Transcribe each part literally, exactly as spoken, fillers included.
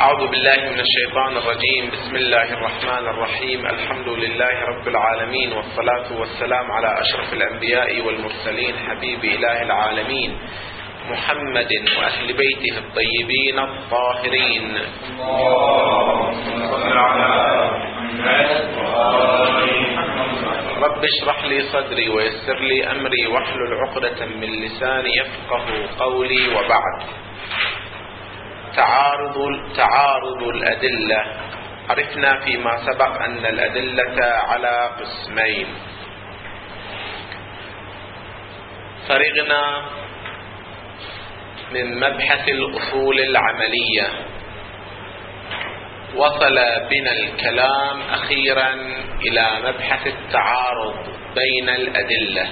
أعوذ بالله من الشيطان الرجيم. بسم الله الرحمن الرحيم. الحمد لله رب العالمين، والصلاة والسلام على أشرف الأنبياء والمرسلين، حبيب إله العالمين محمد وأهل بيته الطيبين الطاهرين. رب اشرح لي صدري ويسر لي أمري واحلل عقدة من لساني يفقه قولي. وبعد، تعارض تعارض الأدلة. عرفنا فيما سبق أن الأدلة على قسمين. فرغنا من مبحث الأصول العملية، وصل بنا الكلام أخيرا إلى مبحث التعارض بين الأدلة،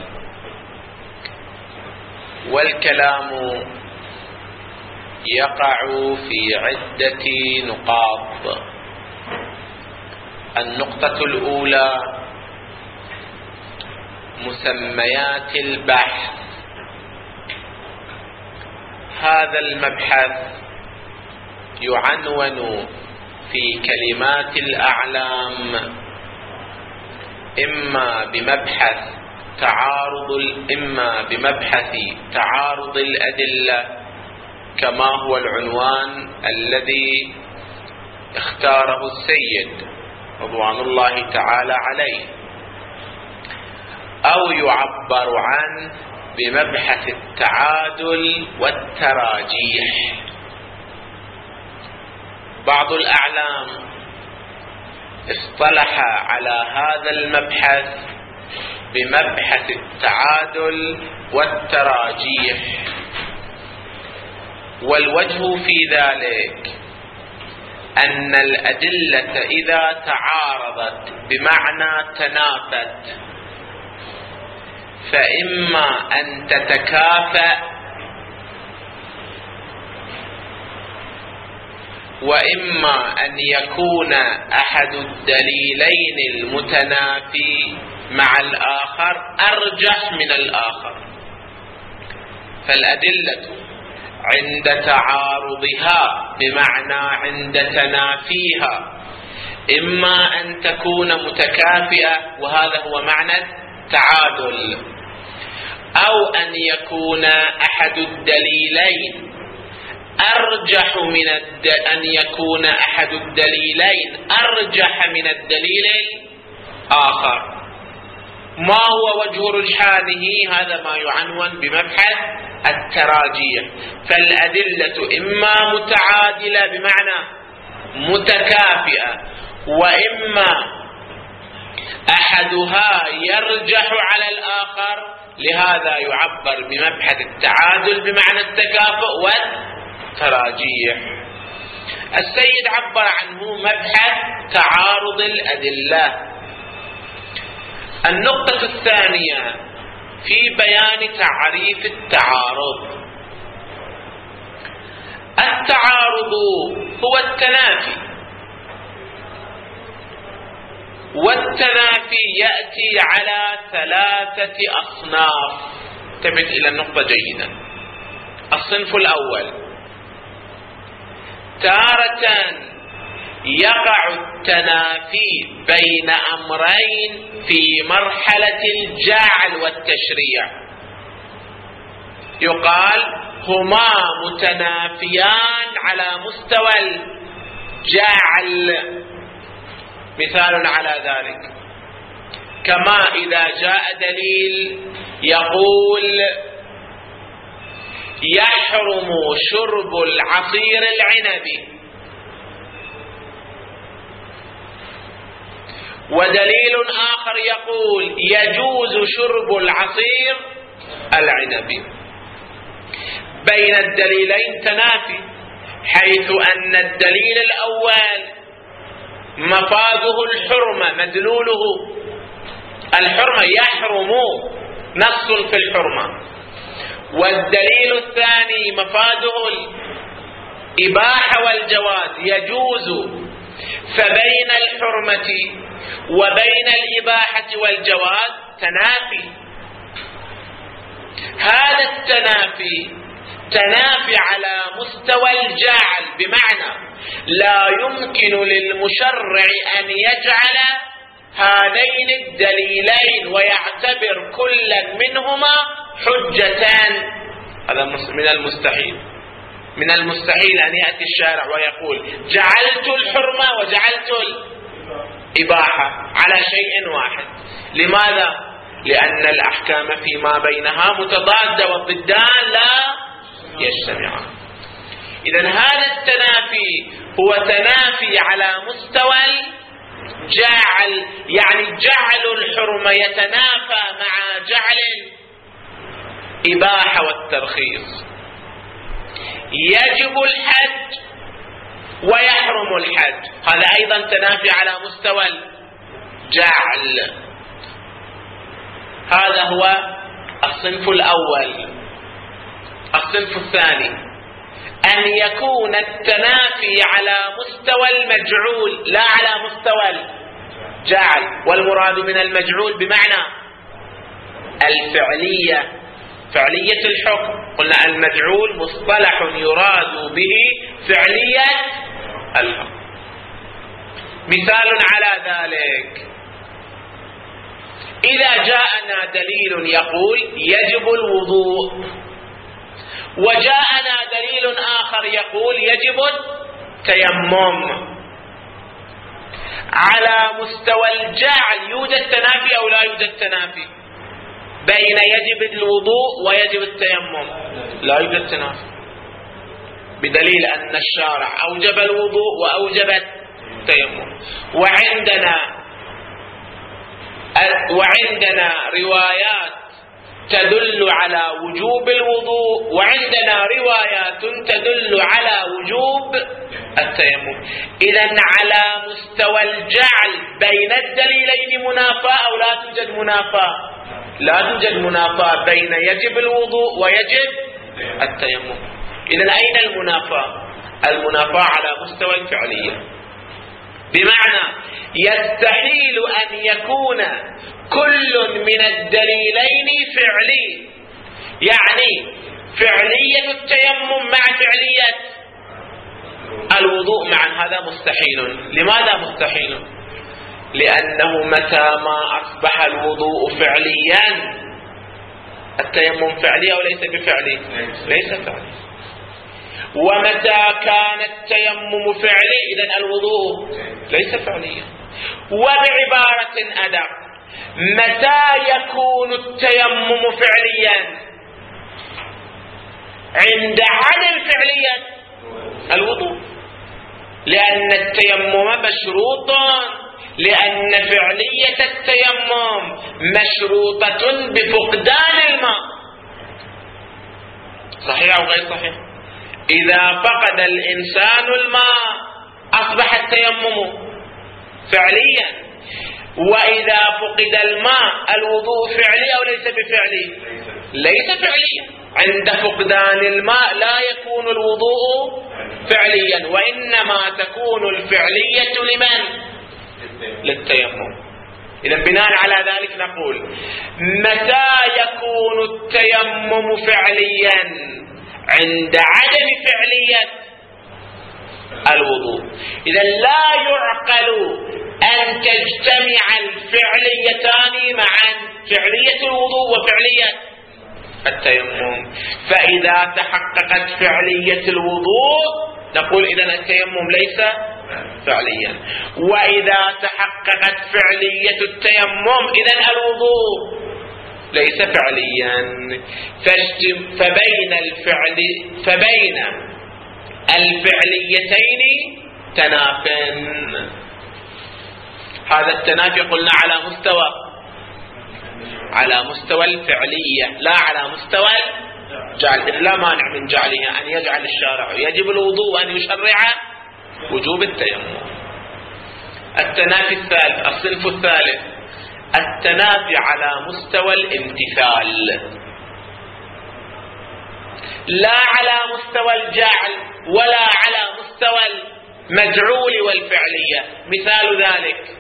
والكلام يقع في عدة نقاط. النقطة الأولى مسميات البحث. هذا المبحث يعنون في كلمات الأعلام إما بمبحث تعارض إما بمبحث تعارض الأدلة، كما هو العنوان الذي اختاره السيد رضوان الله تعالى عليه، أو يعبر عنه بمبحث التعادل والتراجيح. بعض الأعلام اصطلح على هذا المبحث بمبحث التعادل والتراجيح، والوجه في ذلك أن الأدلة إذا تعارضت بمعنى تنافت، فإما أن تتكافأ وإما أن يكون أحد الدليلين المتنافي مع الآخر أرجح من الآخر. فالأدلة عند تعارضها بمعنى عند تنافيها إما أن تكون متكافئة، وهذا هو معنى التعادل، أو أن يكون أحد الدليلين أرجح من الد... أن يكون أحد الدليلين أرجح من الدليل الآخر. ما هو وجه رجحانه؟ هذا ما يعنون بمبحث التراجيح. فالأدلة إما متعادلة بمعنى متكافئة، وإما أحدها يرجح على الآخر، لهذا يعبر بمبحث التعادل بمعنى التكافؤ والتراجيح. السيد عبر عنه مبحث تعارض الأدلة. النقطة الثانية في بيان تعريف التعارض. التعارض هو التنافي، والتنافي يأتي على ثلاثة أصناف. انتبه إلى النقطة جيدا. الصنف الأول، تارة يقع التنافي بين أمرين في مرحلة الجعل والتشريع، يقال هما متنافيان على مستوى الجعل. مثال على ذلك، كما إذا جاء دليل يقول يحرم شرب العصير العنبي، ودليل آخر يقول يجوز شرب العصير العنبي. بين الدليلين تنافي، حيث أن الدليل الأول مفاده الحرمة، مدلوله الحرمة، يحرم، نص في الحرمة، والدليل الثاني مفاده الإباحة والجواز، يجوز. فبين الحرمة وبين الإباحة والجواز تنافي. هذا التنافي تنافي على مستوى الجعل، بمعنى لا يمكن للمشرع أن يجعل هذين الدليلين ويعتبر كلا منهما حجتان. هذا من المستحيل. من المستحيل أن يأتي الشارع ويقول جعلت الحرمة وجعلت الإباحة على شيء واحد. لماذا؟ لأن الأحكام فيما بينها متضادة والضدان لا يجتمعان. إذن هذا التنافي هو تنافي على مستوى الجعل، يعني جعل الحرمة يتنافى مع جعل الإباحة والترخيص. يجب الحج ويحرم الحج، هذا أيضا تنافي على مستوى الجعل. هذا هو الصنف الأول. الصنف الثاني أن يكون التنافي على مستوى المجعول لا على مستوى الجعل. والمراد من المجعول بمعنى الفعلية، فعلية الحكم. قلنا المجعول مصطلح يراد به فعلية الحكم. مثال على ذلك إذا جاءنا دليل يقول يجب الوضوء، وجاءنا دليل آخر يقول يجب التيمم، على مستوى الجعل يوجد تنافي أو لا يوجد تنافي بين يجب الوضوء ويجب التيمم؟ لا يوجد تنافي، بدليل أن الشارع أوجب الوضوء وأوجب التيمم. وعندنا وعندنا روايات تدل على وجوب الوضوء، وعندنا روايات تدل على وجوب التيمم. إذن على مستوى الجعل بين الدليلين منافاة أو لا توجد منافاة؟ لا توجد منافاة بين يجب الوضوء ويجب التيمم. إذن أين المنافاة؟ المنافاة على مستوى الفعلية، بمعنى يستحيل أن يكون كل من الدليلين فعلي، يعني فعلية التيمم مع فعلية الوضوء معا، هذا مستحيل. لماذا مستحيل؟ لأنه متى ما أصبح الوضوء فعليا التيمم فعلي أو ليس بفعلي؟ ليس فعلي. ومتى كان التيمم فعلي إذن الوضوء ليس فعليا. وبعبارة أدق، متى يكون التيمم فعليا؟ عند عدم فعلية الوضوء، لأن التيمم مشروط، لأن فعلية التيمم مشروطة بفقدان الماء. صحيح أو غير صحيح؟ إذا فقد الإنسان الماء أصبح التيمم فعليا، وإذا فقد الماء الوضوء فعلي أو ليس بفعلي؟ ليس فعليا. عند فقدان الماء لا يكون الوضوء فعليا، وإنما تكون الفعلية لمن؟ للتيمم. إذا بناء على ذلك نقول متى يكون التيمم فعليا؟ عند عدم فعلية الوضوء. إذا لا يعقل أن تجتمع الفعليتان معا، فعلية الوضوء وفعلية التيمم. فإذا تحققت فعلية الوضوء نقول إذن التيمم ليس فعليا، وإذا تحققت فعلية التيمم إذن الوضوء ليس فعليا. فبين الفعل فبين الفعليتين تناف. هذا التنافي قلنا على مستوى على مستوى الفعلية لا على مستوى الجعل. لا مانع من جعلها أن يجعل الشارع يجب الوضوء وأن يشرع وجوب التيمم. التنافي الثالث، الصنف الثالث، التنافي على مستوى الامتثال، لا على مستوى الجعل ولا على مستوى المجعول والفعلية. مثال ذلك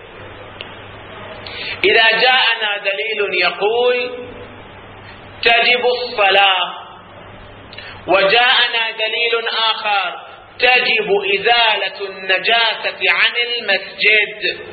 إذا جاءنا دليل يقول تجب الصلاة، وجاءنا دليل آخر تجب إزالة النجاسة عن المسجد.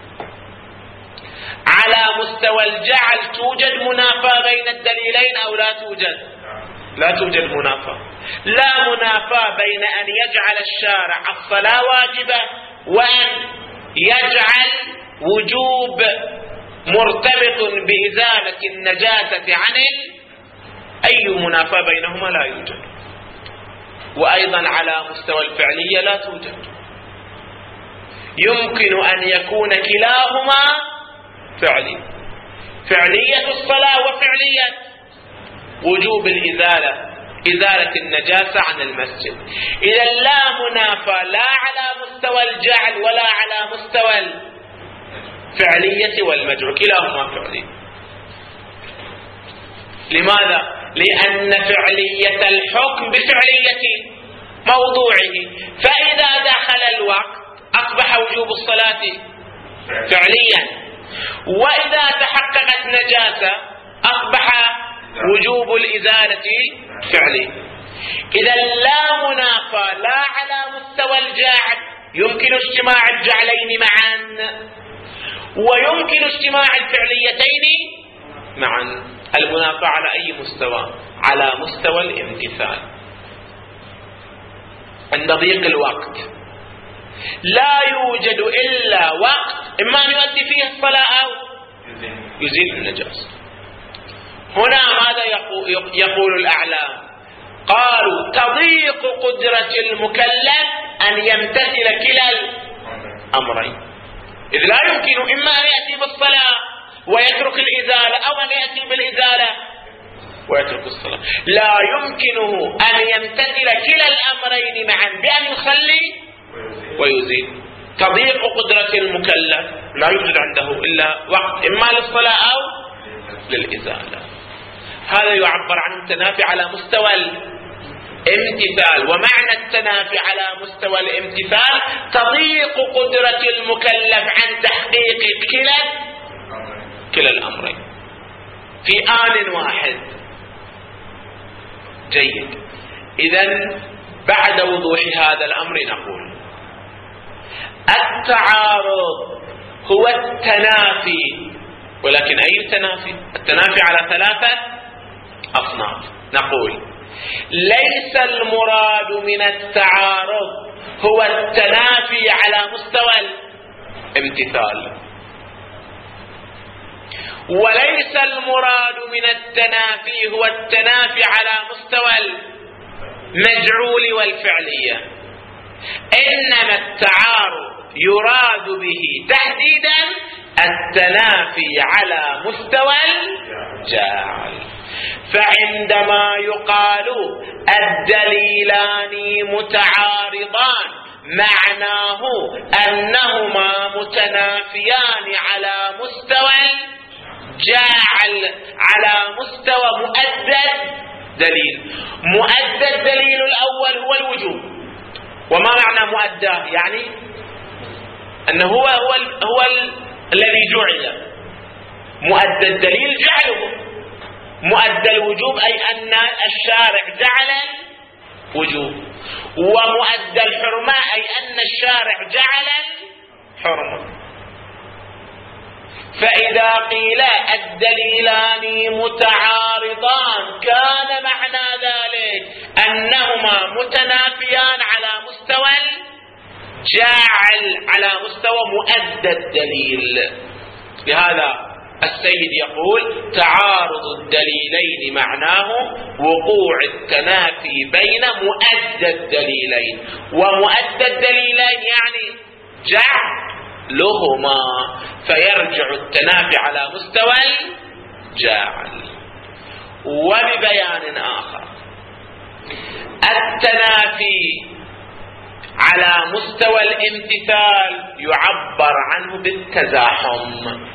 على مستوى الجعل توجد منافاة بين الدليلين أو لا توجد؟ لا توجد منافاة. لا منافاة بين أن يجعل الشارع الصلاة واجبة وأن يجعل وجوب مرتبط بإزالة النجاسة عن ال... أي منافاة بينهما لا يوجد. وأيضا على مستوى الفعلية لا توجد. يمكن أن يكون كلاهما فعلي، فعلية الصلاة وفعلية وجوب الإزالة، إزالة النجاسة عن المسجد. إذا لا منافاة لا على مستوى الجعل ولا على مستوى الفعلية والمجعول، كلاهما فعلي. لماذا؟ لأن فعلية الحكم بفعلية موضوعه، فإذا دخل الوقت أصبح وجوب الصلاة فعليا، وإذا تحققت نجاسة أصبح وجوب الإزالة فعلي. إذا لا منافاة لا على مستوى الجعل، يمكن اجتماع الجعلين معا ويمكن اجتماع الفعليتين معا. المنافاة على أي مستوى؟ على مستوى الامتثال. عند ضيق الوقت لا يوجد إلا وقت إما أن يؤدي فيه الصلاة أو يزيل النجاسة. هنا ماذا يقول الأعلام؟ قالوا تضيق قدرة المكلف أن يمتثل كلا الأمرين، إذ لا يمكن إما أن يأتي بالصلاة ويترك الإزالة أو أن يأتي بالإزالة ويترك الصلاة. لا يمكنه أن يمتثل كلا الأمرين معا بأن يصلي ويزيل. تضيق قدرة المكلف لا يوجد عنده إلا وقت إما للصلاة أو للإزالة. هذا يعبر عن التنافي على مستوى الامتثال. ومعنى التنافي على مستوى الامتثال تضيق قدرة المكلف عن تحقيق كلا كلا الأمرين في آن واحد. جيد. إذن بعد وضوح هذا الأمر نقول التعارض هو التنافي، ولكن أي تنافي؟ التنافي على ثلاثة أصناف. نقول ليس المراد من التعارض هو التنافي على مستوى الامتثال، وليس المراد من التنافي هو التنافي على مستوى المجعول والفعلية، إنما التعارض يراد به تحديدا التنافي على مستوى الجعل. فعندما يقال الدليلان متعارضان معناه أنهما متنافيان على مستوى الجعل، على مستوى مؤدد دليل. مؤدد دليل الأول هو الوجوب. وما معنى مؤدى؟ يعني أنه هو هو, هو الذي جعل. مؤدى الدليل جعله. مؤدى الوجوب أي أن الشارع جعل الوجوب، ومؤدى الحرمة أي أن الشارع جعل الحرمة. فإذا قيل الدليلان متعارضان كان معنى ذلك أنهما متنافيان على مستوى الجعل، على مستوى مؤدى الدليل. لهذا السيد يقول تعارض الدليلين معناه وقوع التنافي بين مؤدى الدليلين، ومؤدى الدليلين يعني جعلهما، فيرجع التنافي على مستوى الجعل. وببيان آخر التنافي على مستوى الامتثال يعبر عنه بالتزاحم،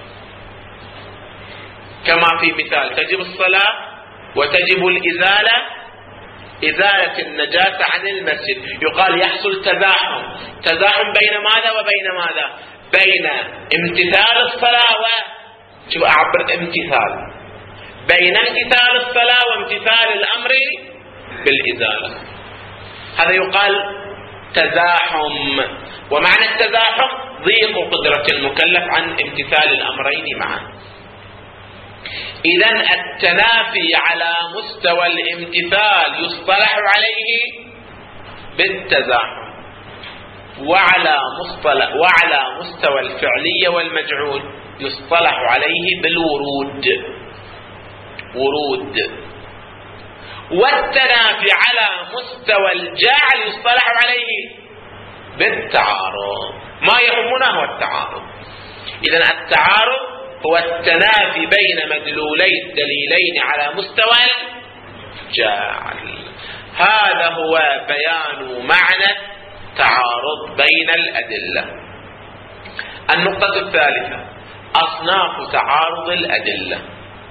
كما في مثال تجب الصلاة وتجب الإزالة، إزالة النجاسة عن المسجد، يقال يحصل تزاحم. تزاحم بين ماذا وبين ماذا؟ بين امتثال الصلاة و شو أعبر امتثال، بين امتثال الصلاة وامتثال الأمر بالإزالة. هذا يقال تزاحم. ومعنى التزاحم ضيق قدرة المكلف عن امتثال الأمرين معا. إذن التنافي على مستوى الامتثال يصطلح عليه بالتزاحم، وعلى مصطلح وعلى مستوى الفعلية والمجعول يصطلح عليه بالورود. ورود. والتنافي على مستوى الجعل يصطلح عليه بالتعارض. ما يهمنا هو التعارض. إذن التعارض هو التنافي بين مدلولي الدليلين على مستوى الجعل. هذا هو بيان معنى التعارض بين الأدلة. النقطة الثالثة أصناف تعارض الأدلة.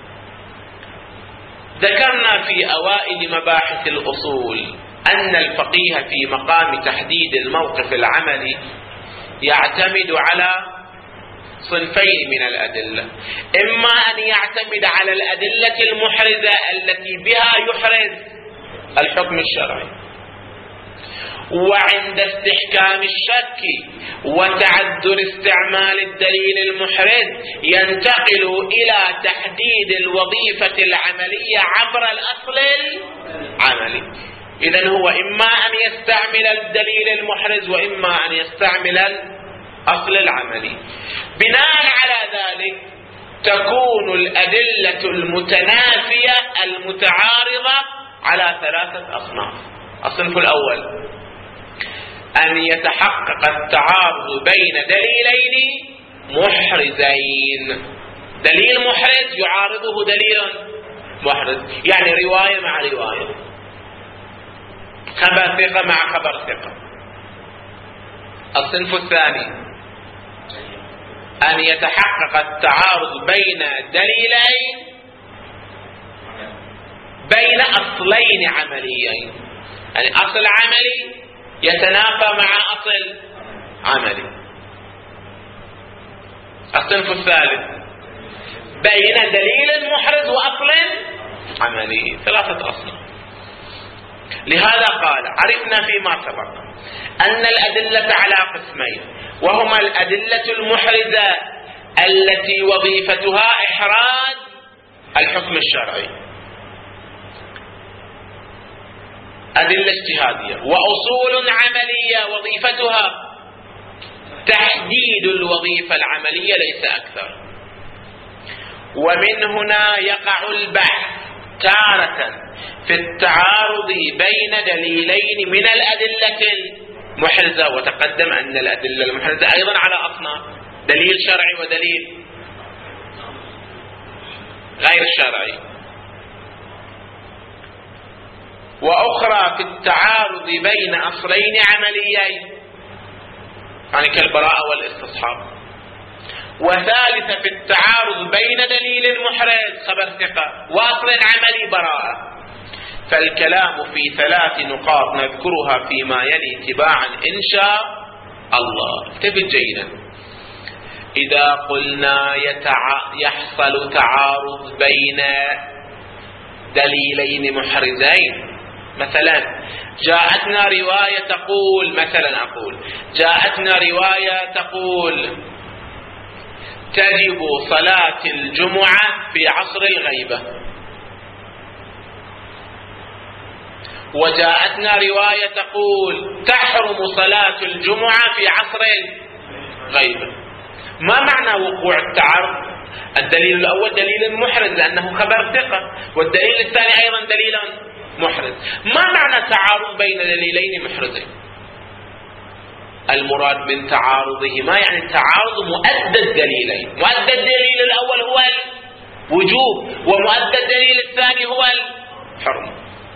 ذكرنا في أوائل مباحث الأصول أن الفقيه في مقام تحديد الموقف العملي يعتمد على صنفين من الأدلة: إما أن يعتمد على الأدلة المحرزة التي بها يحرز الحكم الشرعي، وعند استحكام الشك وتعذر استعمال الدليل المحرز ينتقل إلى تحديد الوظيفة العملية عبر الأصل العملي. إذن هو إما أن يستعمل الدليل المحرز وإما أن يستعمل الأصل العملي. بناء على ذلك تكون الأدلة المتنافية المتعارضة على ثلاثة أصناف. الصنف الأول أن يتحقق التعارض بين دليلين محرزين. دليل محرز يعارضه دليل محرز، يعني رواية مع رواية، خبر ثقة مع خبر ثقة. الصنف الثاني أن يتحقق التعارض بين دليلين بين أصلين عمليين، يعني أصل عملي يتنافى مع أصل عملي. الصنف الثالث بين دليل محرز وأصل عملي، ثلاثة أصناف. لهذا قال: عرفنا فيما سبق أن الأدلة على قسمين، وهما الأدلة المحرزة التي وظيفتها إحراز الحكم الشرعي، أدلة اجتهادية، وأصول عملية وظيفتها تحديد الوظيفة العملية ليس أكثر. ومن هنا يقع البحث تارة في التعارض بين دليلين من الأدلة المحرزة، وتقدم أن الأدلة المحرزة أيضا على أصناف: دليل شرعي ودليل غير شرعي. وأخرى في التعارض بين أصلين عمليين، يعني كالبراءة والاستصحاب. وثالثة في التعارض بين دليل محرز خبر ثقة وأصل عملي براءة. فالكلام في ثلاث نقاط نذكرها فيما يلي تباعا إن شاء الله. انتبه جيدا. إذا قلنا يتع... يحصل تعارض بين دليلين محرزين، مثلا جاءتنا رواية تقول مثلا أقول جاءتنا رواية تقول تجب صلاة الجمعة في عصر الغيبة، وجاءتنا رواية تقول تحرم صلاة الجمعة في عصر الغيبة. ما معنى وقوع التعارض؟ الدليل الأول دليل محرز لأنه خبر ثقة، والدليل الثاني أيضا دليل محرز. ما معنى تعارض بين دليلين محرزين؟ المراد من تعارضه ما يعني تعارض مؤدى الدليلين. مؤدى الدليل الأول هو الوجوب، ومؤدى الدليل الثاني هو الحرمة.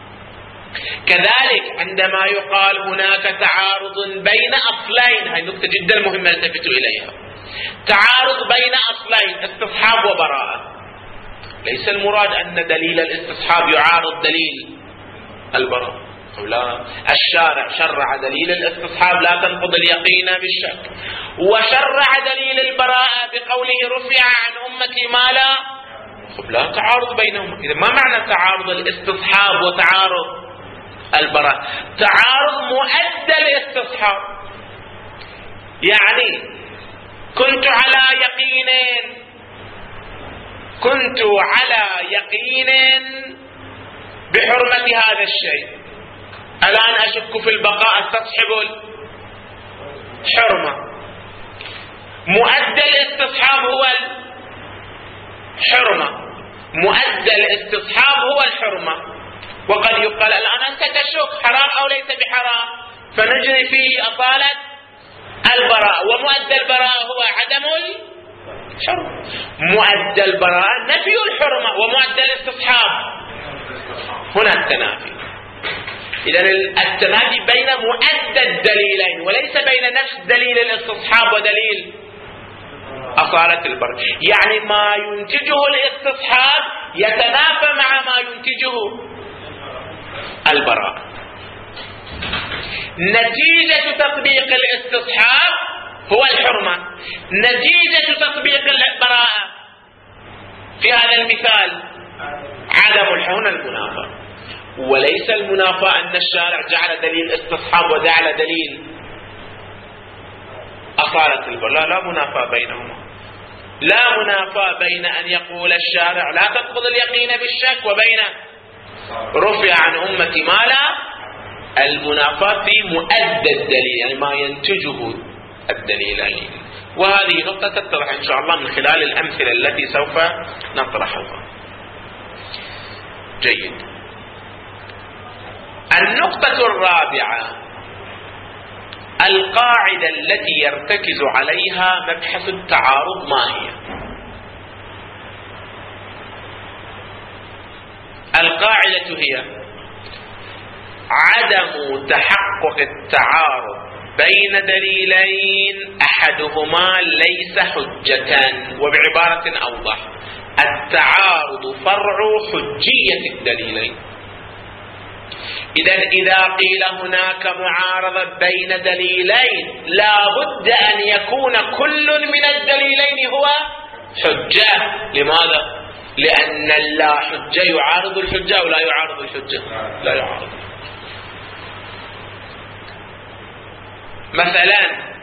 كذلك عندما يقال هناك تعارض بين أصلين، هذه نقطة جدا مهمة التفتوا إليها، تعارض بين أصلين استصحاب وبراءة، ليس المراد أن دليل الاستصحاب يعارض دليل البراءة، لا. الشارع شرع دليل الاستصحاب لا تنقض اليقين بالشك، وشرع دليل البراءة بقوله رفع عن أمتي ما لا، لا تعارض بينهما. إذا ما معنى تعارض الاستصحاب وتعارض البراءة؟ تعارض مؤدى الاستصحاب، يعني كنت على يقين كنت على يقين بحرمة هذا الشيء، الآن أشك في البقاء استصحب الحرمة. مؤدى الاستصحاب هو الحرمة، مؤدى الاستصحاب هو الحرمة. وقد يقال الآن أنت تشك حرام أو ليس بحرام، فنجري فيه أصالة البراءة، ومؤدى البراءة هو عدم الحرمة. مؤدى البراءة نفي الحرمة، ومؤدى الاستصحاب هنا التنافي. إذا التنافي بين مؤدى الدليلين وليس بين نفس دليل الاستصحاب ودليل أصالة البراءة. يعني ما ينتجه الاستصحاب يتنافى مع ما ينتجه البراءة. نتيجة تطبيق الاستصحاب هو الحرمة، نتيجة تطبيق البراءة في هذا المثال عدم الحرمة المنافاة. وليس المنافاة أن الشارع جعل دليل استصحاب وجعل دليل أصالة البراءة، لا لا منافاة بينهما. لا منافاة بين أن يقول الشارع لا تقبض اليقين بالشك وبين رفع عن أمتي ما لا. المنافاة في مؤدى الدليل، يعني ما ينتجه الدليلين. وهذه نقطة تتضح إن شاء الله من خلال الأمثلة التي سوف نطرحها. جيد. النقطة الرابعة القاعدة التي يرتكز عليها مبحث التعارض ما هي؟ القاعدة هي عدم تحقق التعارض بين دليلين أحدهما ليس حجة. وبعبارة أوضح، التعارض فرع حجية الدليلين. إذا إذا قيل هناك معارضة بين دليلين لا بد أن يكون كل من الدليلين هو حجة. لماذا؟ لأن اللا حجة يعارض الحجة أو لا يعارض الحجة؟ لا يعارض. مثلا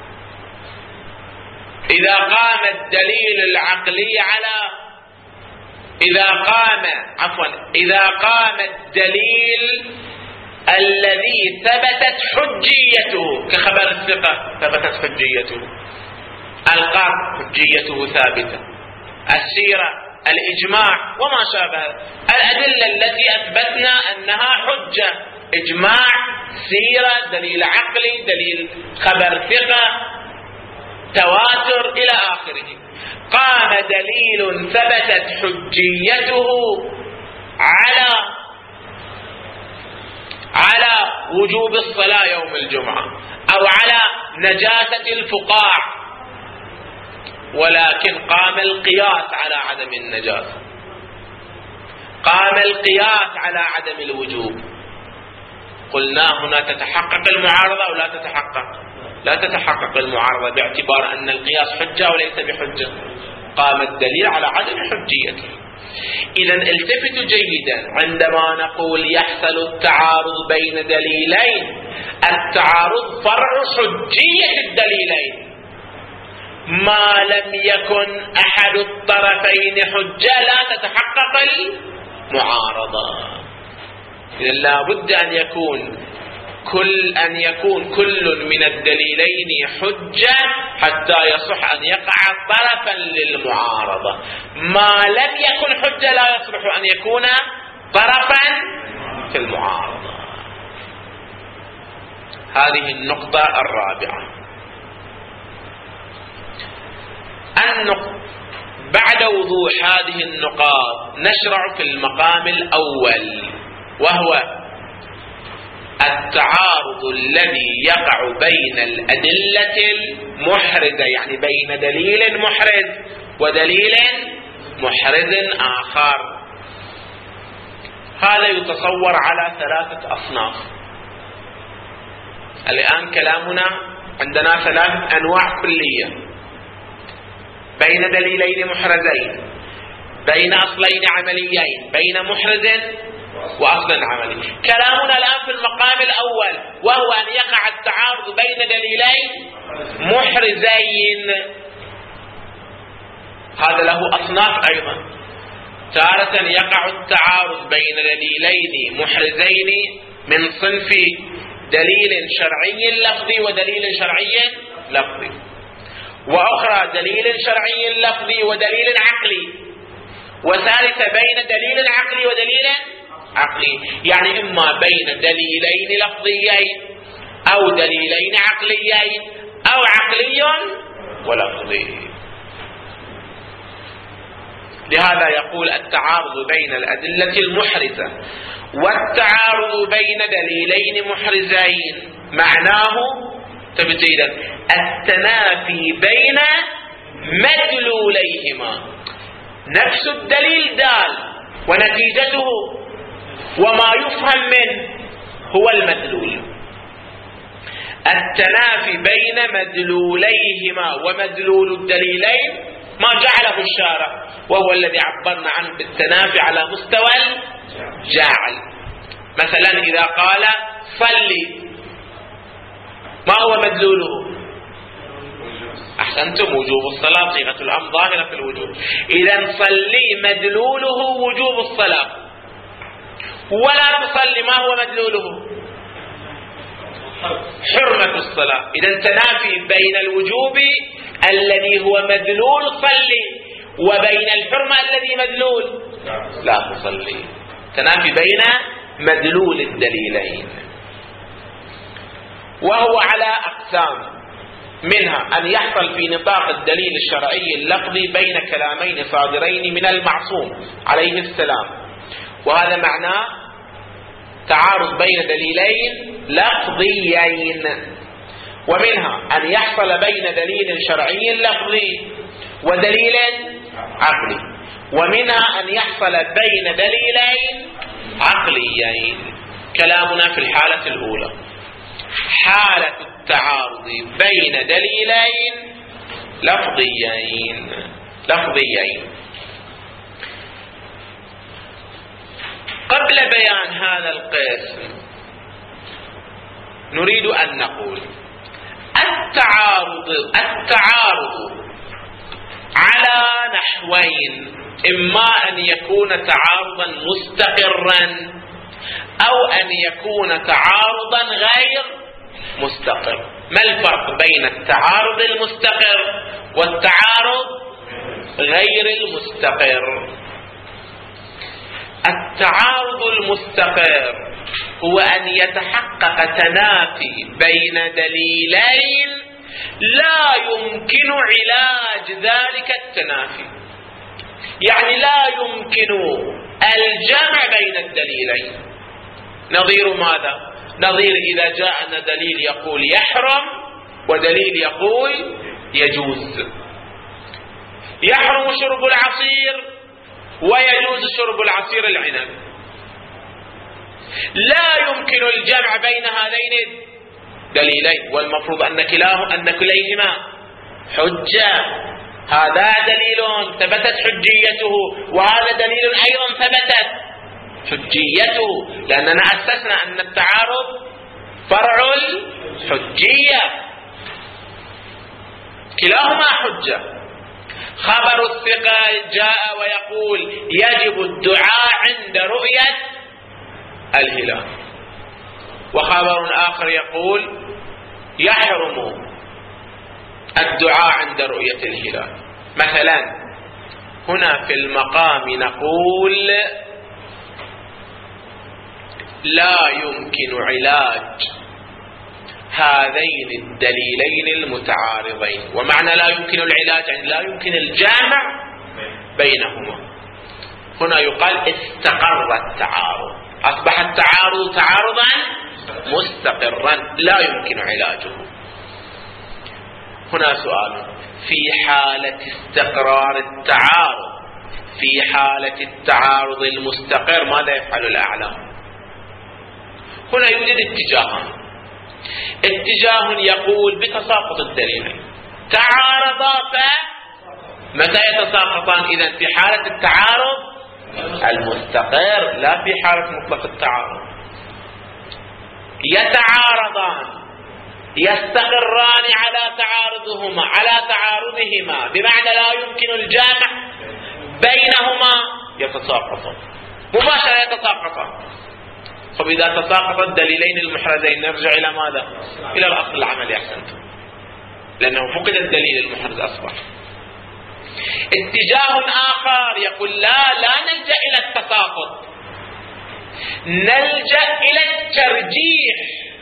إذا قام الدليل العقلي على إذا قام عفوا إذا قام الدليل الذي ثبتت حجيته كخبر الثقة ثبتت حجيته، القرض حجيته ثابتة، السيرة، الإجماع وما شابه الأدلة التي أثبتنا أنها حجة، إجماع، سيرة، دليل عقلي، دليل خبر ثقة، تواتر إلى آخره. قام دليل ثبتت حجيته على على وجوب الصلاة يوم الجمعة أو على نجاسة الفقاع، ولكن قام القياس على عدم النجاسة، قام القياس على عدم الوجوب. قلنا هنا تتحقق المعارضة أو لا تتحقق؟ لا تتحقق المعارضة باعتبار أن القياس حجة وليس بحجة. قام الدليل على عدم حجيته. إذا التفتوا جيدا عندما نقول يحصل التعارض بين دليلين، التعارض فرع حجية الدليلين. ما لم يكن أحد الطرفين حجة لا تتحقق المعارضة. إذا لا بد أن يكون كل أن يكون كل من الدليلين حجة حتى يصح أن يقع طرفا للمعارضة. ما لم يكن حجة لا يصلح أن يكون طرفا في المعارضة. هذه النقطة الرابعة. النقطة بعد وضوح هذه النقاط نشرع في المقام الأول، وهو التعارض الذي يقع بين الأدلة المحرزة، يعني بين دليل محرز ودليل محرز آخر. هذا يتصور على ثلاثة أصناف. الآن كلامنا عندنا ثلاث أنواع كلية بين دليلين محرزين، بين أصلين عمليين، بين محرز وأصل عملي. كلامنا الآن في المقام الأول، وهو أن يقع التعارض بين دليلين محرزين. هذا له أصناف أيضا. تارة يقع التعارض بين دليلين محرزين من صنف دليل شرعي لفظي ودليل شرعي لفظي، وأخرى دليل شرعي لفظي ودليل عقلي، وثالثة بين دليل عقلي ودليل عقلي، يعني إما بين دليلين لفظيين أو دليلين عقليين أو عقلي ولفظي. لهذا يقول التعارض بين الأدلة المحرزة والتعارض بين دليلين محرزين معناه تبتيدا التنافي بين مدلوليهما. نفس الدليل دال ونتيجته وما يفهم منه هو المدلول. التنافي بين مدلوليهما، ومدلول الدليلين ما جعله الشارع، وهو الذي عبرنا عنه بالتنافي على مستوى الجاعل. مثلا إذا قال صلي، ما هو مدلوله؟ أحسنتم، وجوب الصلاة، صيغة الأمر ظاهرة في الوجوب. إذا صلي مدلوله وجوب الصلاة، ولا نصلي ما هو مدلوله؟ حرمة الصلاة. إذا تنافي بين الوجوب الذي هو مدلول صلي وبين الحرمة الذي مدلول لا تصلي. تنافي بين مدلول الدليلين، وهو على أقسام، منها أن يحصل في نطاق الدليل الشرعي اللفظي بين كلامين صادرين من المعصوم عليه السلام، وهذا معناه تعارض بين دليلين لفظيين. ومنها أن يحصل بين دليل شرعي لفظي ودليل عقلي، ومنها أن يحصل بين دليلين عقليين. كلامنا في الحالة الأولى حالة التعارض بين دليلين لفظيين لفظيين. قبل بيان هذا القسم نريد أن نقول التعارض التعارض على نحوين: إما أن يكون تعارضا مستقرا أو أن يكون تعارضا غير مستقر. ما الفرق بين التعارض المستقر والتعارض غير المستقر؟ التعارض المستقر هو أن يتحقق تنافي بين دليلين لا يمكن علاج ذلك التنافي، يعني لا يمكن الجمع بين الدليلين. نظير ماذا؟ نظير إذا جاءنا دليل يقول يحرم ودليل يقول يجوز. يحرم شرب العصير ويجوز شرب العصير العنب، لا يمكن الجمع بين هذين الدليلين، والمفروض أن كلاه أن كليهما حجة. هذا دليل ثبتت حجيته، وهذا دليل أيضا ثبتت حجيته، لأننا أسسنا أن التعارض فرع الحجية، كلاهما حجة. خبر الثقة جاء ويقول يجب الدعاء عند رؤية الهلال، وخبر آخر يقول يحرم الدعاء عند رؤية الهلال. مثلا هنا في المقام نقول لا يمكن علاج هذين الدليلين المتعارضين، ومعنى لا يمكن العلاج يعني لا يمكن الجامع بينهما. هنا يقال استقر التعارض، أصبح التعارض تعارضا مستقرا لا يمكن علاجه. هنا سؤال: في حالة استقرار التعارض، في حالة التعارض المستقر ماذا يفعل الأعلام؟ هنا يوجد اتجاهان. اتجاه يقول بتساقط الدليلين، تعارضا متى يتساقطان؟ إذا في حالة التعارض المستقر، لا في حالة مطلق التعارض. يتعارضان يستقران على تعارضهما على تعارضهما بمعنى لا يمكن الجمع بينهما يتساقطان مباشرة يتساقطان. طب إذا تساقط الدليلين المحرزين نرجع إلى ماذا؟ إلى الأصل العملي. أحسنتم، لأنه فقد الدليل المحرز أصبح. اتجاه آخر يقول لا لا نلجأ إلى التساقط، نلجأ إلى الترجيح.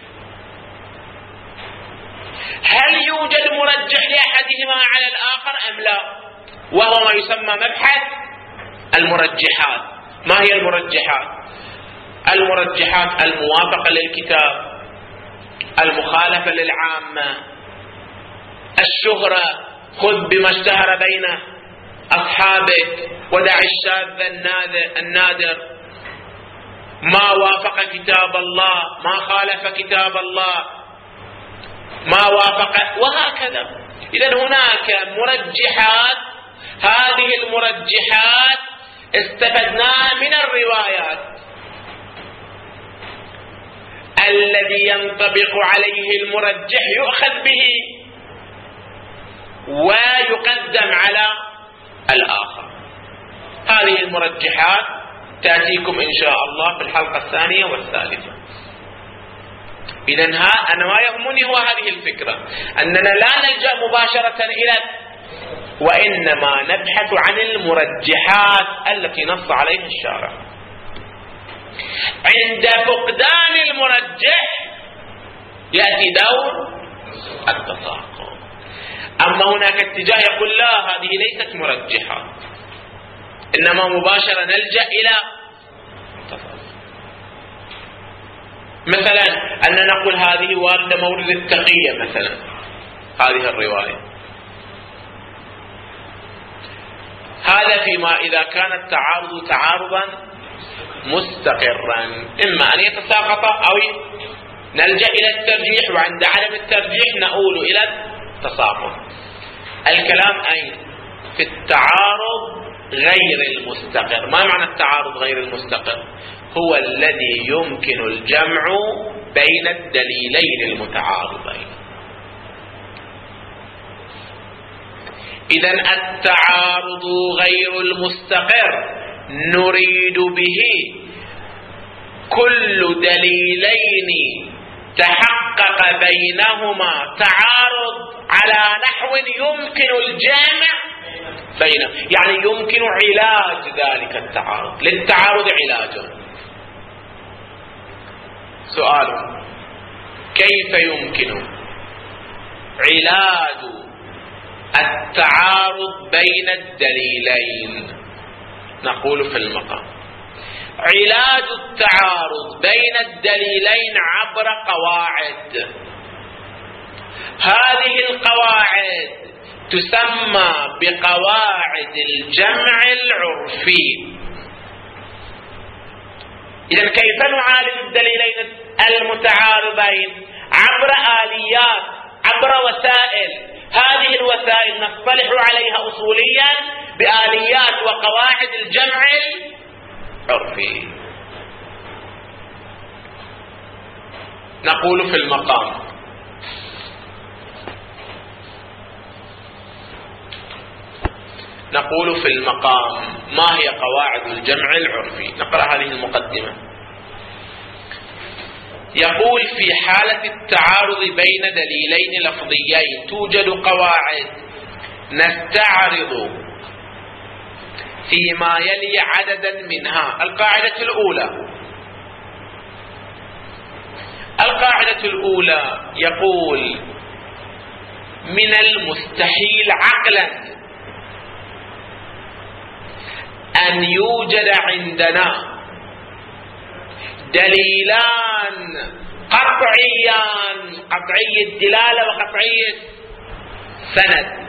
هل يوجد مرجح لأحدهما على الآخر أم لا؟ وهو ما يسمى مبحث المرجحات. ما هي المرجحات؟ المرجحات الموافقة للكتاب، المخالفة للعامة، الشهرة، خذ بما اشتهر بين أصحابك ودع الشاذ النادر، ما وافق كتاب الله، ما خالف كتاب الله، ما وافق، وهكذا. إذن هناك مرجحات، هذه المرجحات استفدناها من الروايات. الذي ينطبق عليه المرجح يؤخذ به ويقدم على الآخر. هذه المرجحات تأتيكم إن شاء الله في الحلقة الثانية والثالثة. إذن ها أنا ما يهمني هو هذه الفكرة، أننا لا نلجأ مباشرة إلى، وإنما نبحث عن المرجحات التي نص عليها الشارع. عند فقدان المرجح يأتي دور التساقط. أما هناك اتجاه يقول لا هذه ليست مرجحات، إنما مباشرة نلجأ إلى التساقط. مثلا أن نقول هذه واردة مورد التقية مثلا، هذه الرواية، هذا فيما إذا كان التعارض تعارضا مستقرا، إما أن يتساقط أو نلجأ إلى الترجيح، وعند عدم الترجيح نؤول إلى التساقط. الكلام أين؟ في التعارض غير المستقر. ما معنى التعارض غير المستقر؟ هو الذي يمكن الجمع بين الدليلين المتعارضين. إذن التعارض غير المستقر نريد به كل دليلين تحقق بينهما تعارض على نحو يمكن الجمع بينه، يعني يمكن علاج ذلك التعارض. للتعارض علاج. سؤال: كيف يمكن علاج التعارض بين الدليلين؟ نقول في المقام: علاج التعارض بين الدليلين عبر قواعد. هذه القواعد تسمى بقواعد الجمع العرفي. إذن كيف نعالج الدليلين المتعارضين؟ عبر آليات، عبر وسائل. هذه الوسائل نصطلح عليها أصوليا بآليات وقواعد الجمع العرفي. نقول في المقام: نقول في المقام ما هي قواعد الجمع العرفي؟ نقرأ هذه المقدمة. يقول: في حالة التعارض بين دليلين لفظيين توجد قواعد نستعرض فيما يلي عددا منها. القاعدة الأولى القاعدة الأولى يقول: من المستحيل عقلا أن يوجد عندنا دليلان قطعيان، قطعي الدلالة وقطعي السند،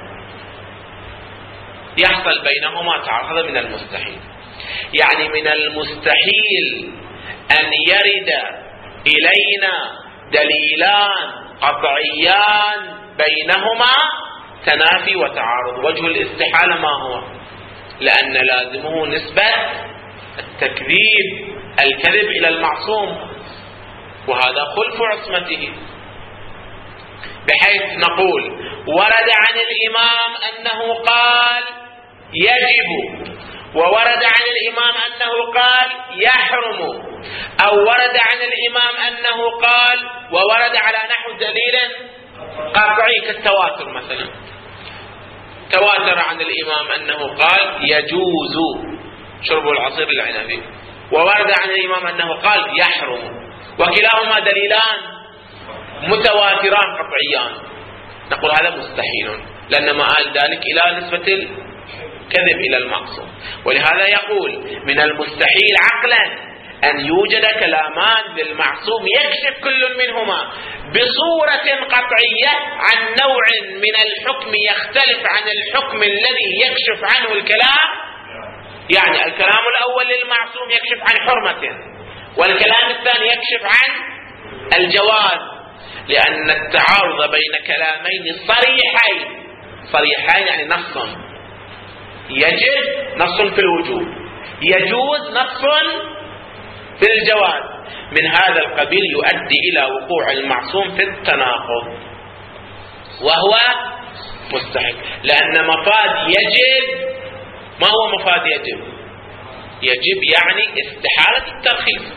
يحصل بينهما تعارض. هذا من المستحيل. يعني من المستحيل أن يرد إلينا دليلان قطعيان بينهما تنافي وتعارض. وجه الاستحالة ما هو؟ لأن لازمه نسبة التكذيب، الكذب إلى المعصوم، وهذا خلف عصمته. بحيث نقول ورد عن الإمام أنه قال يجب، وورد عن الإمام أنه قال يحرم، أو ورد عن الإمام أنه قال وورد على نحو دليل قطعي كالتواتر مثلا، تواتر عن الإمام أنه قال يجوز شرب العصير العنبي، وورد عن الإمام أنه قال يحرم، وكلاهما دليلان متواتران قطعيان، نقول هذا مستحيل، لأن مآل ذلك إلى نسبة الكذب إلى المعصوم. ولهذا يقول من المستحيل عقلا أن يوجد كلامان للمعصوم يكشف كل منهما بصورة قطعية عن نوع من الحكم يختلف عن الحكم الذي يكشف عنه الكلام. يعني الكلام الأول للمعصوم يكشف عن حرمة، والكلام الثاني يكشف عن الجواز، لأن التعارض بين كلامين صريحين، صريحين يعني نص يجب نص في الوجوب، يجوز نص في الجواز، من هذا القبيل يؤدي إلى وقوع المعصوم في التناقض، وهو مستحيل، لأن مفاد يجب، ما هو مفاد يجب؟ يجب يعني استحالة الترخيص،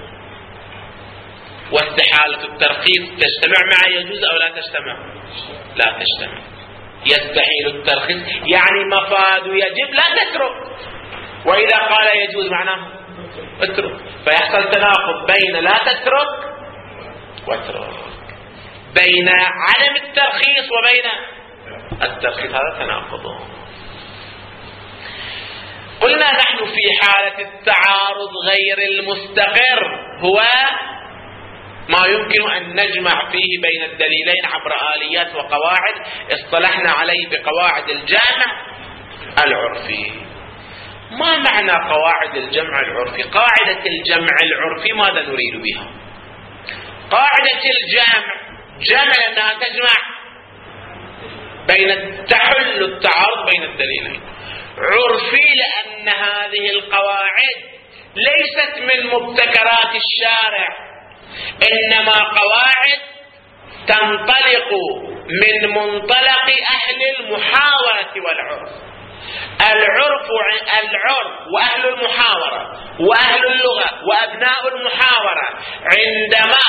واستحالة الترخيص تجتمع مع يجوز أو لا تجتمع؟ لا تجتمع. يستحيل الترخيص يعني مفاد يجب لا تترك، وإذا قال يجوز معناه اترك، فيحصل تناقض بين لا تترك واترك، بين عدم الترخيص وبين الترخيص، هذا تناقض. قلنا نحن في حالة التعارض غير المستقر هو ما يمكن أن نجمع فيه بين الدليلين عبر آليات وقواعد اصطلحنا عليه بقواعد الجمع العرفي. ما معنى قواعد الجمع العرفي؟ قاعدة الجمع العرفي ماذا نريد بها؟ قاعدة الجمع جمع أنها تجمع بين تحل التعارض بين الدليلين. عرفي لأن هذه القواعد ليست من مبتكرات الشارع، إنما قواعد تنطلق من منطلق أهل المحاورة والعرف. العرف العرف وأهل المحاورة وأهل اللغة وأبناء المحاورة عندما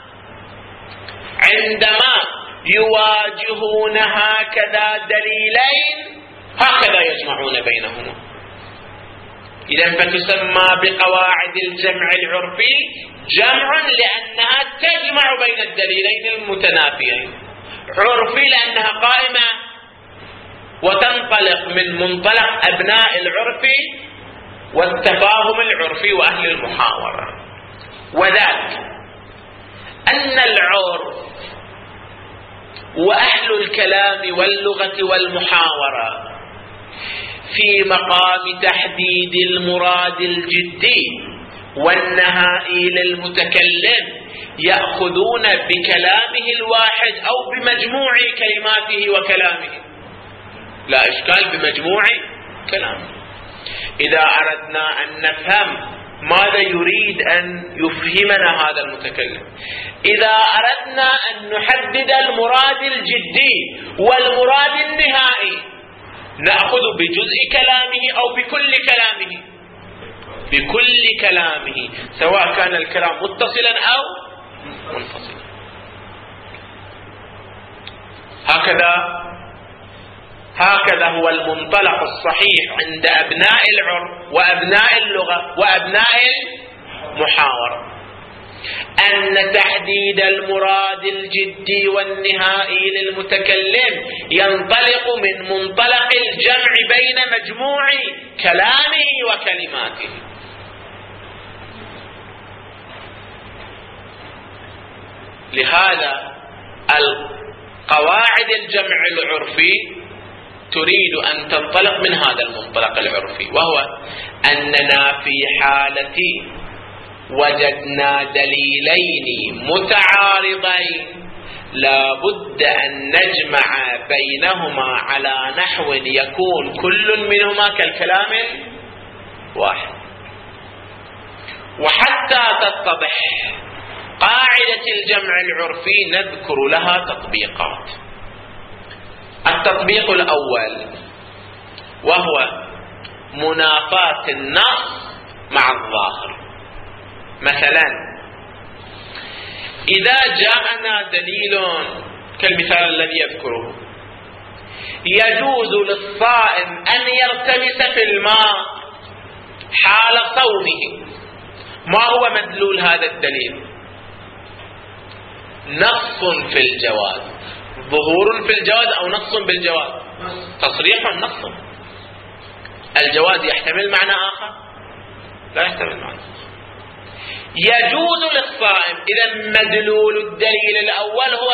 عندما يواجهون هكذا دليلين هكذا يجمعون بينهما. إذا فتسمى بقواعد الجمع العرفي جمع لأنها تجمع بين الدليلين المتنافيين، عرفي لأنها قائمة وتنطلق من منطلق أبناء العرف والتفاهم العرفي وأهل المحاورة. وذلك أن العرف وأهل الكلام واللغة والمحاورة في مقام تحديد المراد الجدي والنهائي للمتكلم يأخذون بكلامه الواحد أو بمجموع كلماته وكلامه، لا إشكال بمجموع كلامه. إذا أردنا أن نفهم ماذا يريد أن يفهمنا هذا المتكلم، إذا أردنا أن نحدد المراد الجدي والمراد النهائي نأخذ بجزء كلامه أو بكل كلامه، بكل كلامه سواء كان الكلام متصلا أو منفصلا. هكذا هكذا هو المنطلق الصحيح عند أبناء العرف وأبناء اللغة وأبناء المحاورة، أن تحديد المراد الجدي والنهائي للمتكلم ينطلق من منطلق الجمع بين مجموع كلامه وكلماته. لهذا القواعد الجمع العرفي تريد أن تنطلق من هذا المنطلق العرفي، وهو أننا في حالة وجدنا دليلين متعارضين لا بد أن نجمع بينهما على نحو يكون كل منهما كالكلام الواحد. وحتى تتضح قاعدة الجمع العرفي نذكر لها تطبيقات. التطبيق الأول وهو منافاة النص مع الظاهر. مثلا إذا جاءنا دليل كالمثال الذي يذكره: يجوز للصائم أن يرتمس في الماء حال صومه، ما هو مدلول هذا الدليل؟ نص في الجواز، ظهور في الجواز أو نص بالجواز؟ تصريح نص. الجواز يحتمل معنى آخر؟ لا يحتمل معنى آخر. يجوز للصائم، إذا مدلول الدليل الأول هو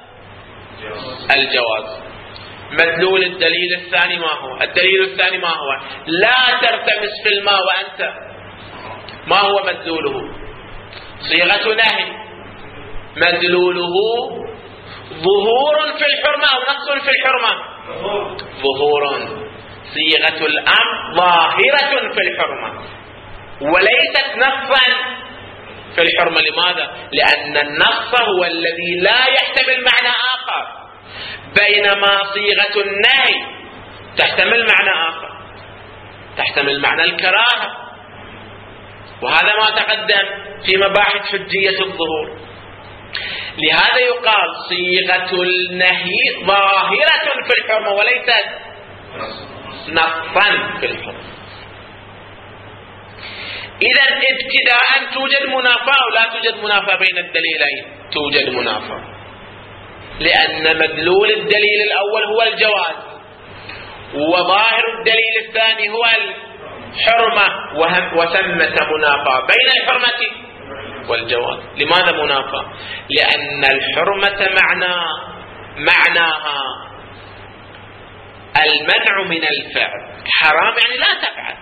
الجواز. مدلول الدليل الثاني ما هو؟ الدليل الثاني ما هو؟ لا ترتمس في الماء وأنت، ما هو مدلوله؟ صيغة نهي، مدلوله ظهور في الحرمة أو نص في الحرمة؟ ظهور. صيغة الأمر ظاهرة في الحرمة وليست نصا في الحرمة. لماذا؟ لأن النص هو الذي لا يحتمل معنى آخر، بينما صيغة النهي تحتمل معنى آخر، تحتمل معنى الكراهة، وهذا ما تقدم في مباحث حجية الظهور. لهذا يقال صيغة النهي ظاهرة في الحرمة وليست نصا في الحرمة. إذا ابتداء توجد منافاة أو لا توجد منافاة بين الدليلين؟ توجد منافاة، لأن مدلول الدليل الأول هو الجواز، وظاهر الدليل الثاني هو الحرمة، وثمة منافاة بين الحرمة والجواز. لماذا منافاة؟ لأن الحرمة معنى معناها المنع من الفعل، حرام يعني لا تفعل،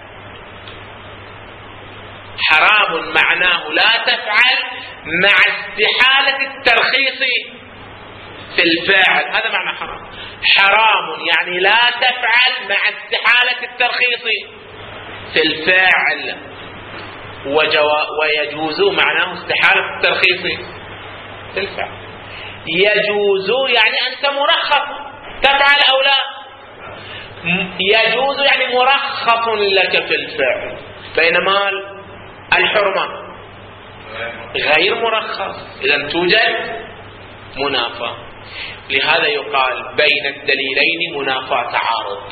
حرام معناه لا تفعل مع استحالة الترخيص في الفاعل، هذا معنى حرام. حرام يعني لا تفعل مع استحالة الترخيص في الفاعل، ويجوز معناه استحالة الترخيص في الفعل. يجوز يعني أنت مرخص تفعل أو لا، يجوز يعني مرخص لك في الفعل، بينما الحرمة غير مرخص. إذن توجد منافاة. لهذا يقال بين الدليلين منافاة تعارض،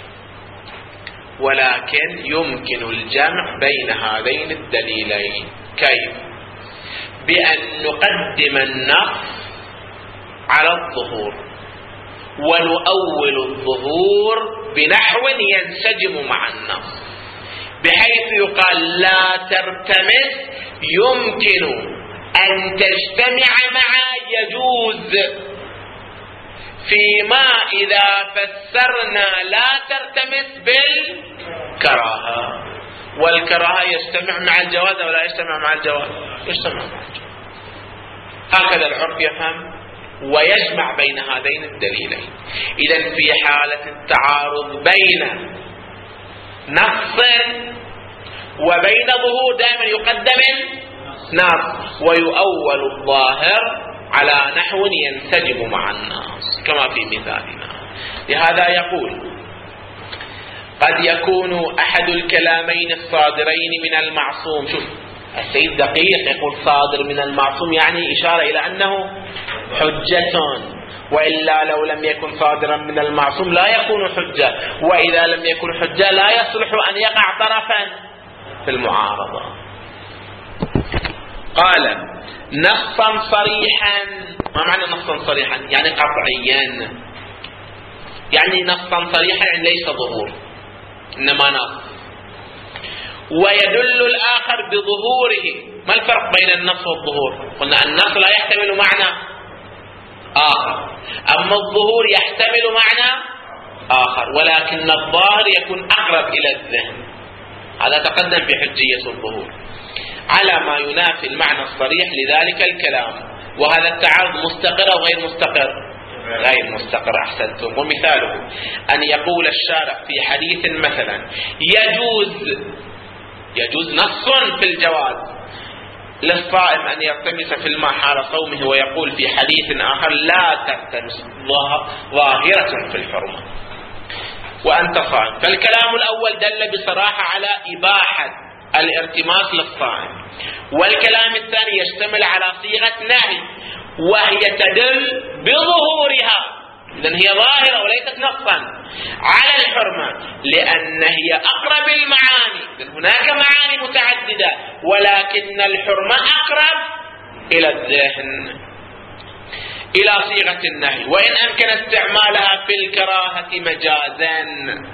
ولكن يمكن الجمع بين هذين الدليلين. كيف؟ بأن نقدم النص على الظهور ونؤول الظهور بنحو ينسجم مع النص، بحيث يقال لا ترتمس يمكن أن تجتمع مع يجوز، فيما إذا فسرنا لا ترتمس بالكراهة، والكراهة يجتمع مع الجواز أو لا يجتمع مع الجواز؟ يجتمع مع الجواز. هكذا العرف يفهم ويجمع بين هذين الدليلين. إذن في حالة التعارض بين نص وبين ظهور دائما يقدم النص ويؤول الظاهر على نحو ينسجم مع النص كما في مثالنا. لهذا يقول قد يكون أحد الكلامين الصادرين من المعصوم. شوف السيد دقيق يقول صادر من المعصوم، يعني إشارة إلى أنه حجة، وإلا لو لم يكن صادرا من المعصوم لا يكون حجة، وإذا لم يكن حجة لا يصلح أن يقع طرفا في المعارضة. قال نصا صريحا. ما معنى نصا صريحا؟ يعني قطعيا، يعني نصا صريحا يعني ليس ظهور إنما نص. ويدل الآخر بظهوره. ما الفرق بين النص والظهور؟ قلنا النص لا يحتمل معنى آخر، أما الظهور يحتمل معنى آخر، ولكن الظاهر يكون أقرب إلى الذهن. هذا تقدم في حجية الظهور على ما ينافي المعنى الصريح لذلك الكلام. وهذا التعارض مستقر أو غير مستقر؟ غير مستقر. أحسنتم. ومثاله أن يقول الشارع في حديث مثلا يجوز، يجوز نص في الجواز، للصائم أن يلتمس في الماء حال صومه، ويقول في حديث آخر لا تلتمس ظاهرة في الحرمة وأنت صائم. فالكلام الأول دل بصراحة على إباحة الارتماس للصائم، والكلام الثاني يشتمل على صيغة نهي وهي تدل بظهورها، إذن هي ظاهرة وليست نصا على الحرمة، لأن هي أقرب المعاني. إذن هناك معاني متعددة ولكن الحرمة أقرب إلى الذهن، إلى صيغة النهي، وإن أمكن استعمالها في الكراهة مجازا.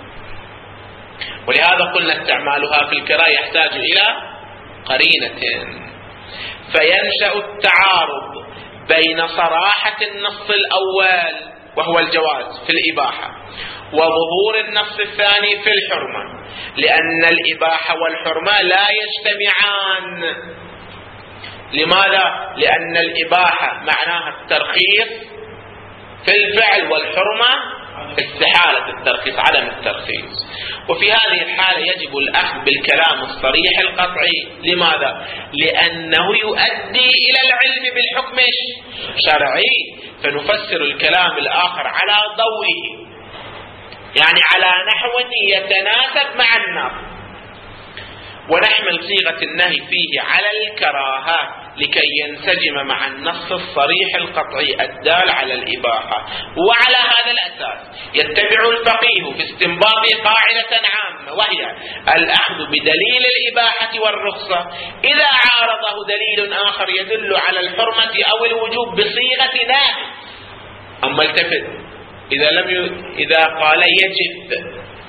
ولهذا قلنا استعمالها في الكراهة يحتاج إلى قرينة، فينشأ التعارض بين صراحة النص الأول وهو الجواز في الإباحة وظهور النص الثاني في الحرمة، لأن الإباحة والحرمة لا يجتمعان. لماذا؟ لأن الإباحة معناها الترخيص في الفعل، والحرمة استحالة الترخيص، عدم الترخيص. وفي هذه الحالة يجب الأخذ بالكلام الصريح القطعي. لماذا؟ لأنه يؤدي إلى العلم بالحكم الشرعي، فنفسر الكلام الآخر على ضوئه، يعني على نحو يتناسب مع النص، ونحمل صيغة النهي فيه على الكراهة لكي ينسجم مع النص الصريح القطعي الدال على الإباحة. وعلى هذا الأساس يتبع الفقيه في استنباط قاعدة عامة، وهي الأخذ بدليل الإباحة والرخصة إذا عارضه دليل آخر يدل على الحرمة أو الوجوب بصيغة نهي. أما التفت، إذا لم ي... إذا قال يجب،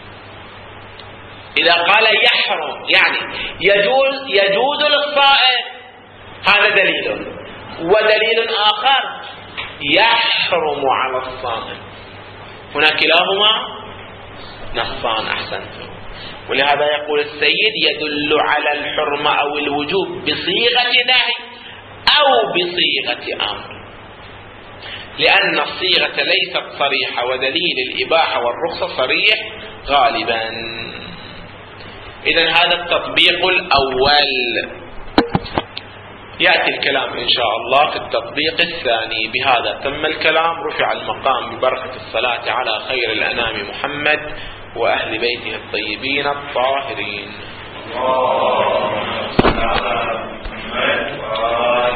إذا قال يحرم، يعني يجوز يجوز للصائم، هذا دليل، ودليل آخر يحرم على الصائم، هنا كلاهما نصان. أحسنتم. ولهذا يقول السيد يدل على الحرمة أو الوجوب بصيغة نهي أو بصيغة أمر، لأن الصيغة ليست صريحة ودليل الإباحة والرخصة صريح غالبا. إذن هذا التطبيق الأول. يأتي الكلام إن شاء الله في التطبيق الثاني. بهذا تم الكلام، رفع المقام ببركة الصلاة على خير الأنام محمد وأهل بيته الطيبين الطاهرين.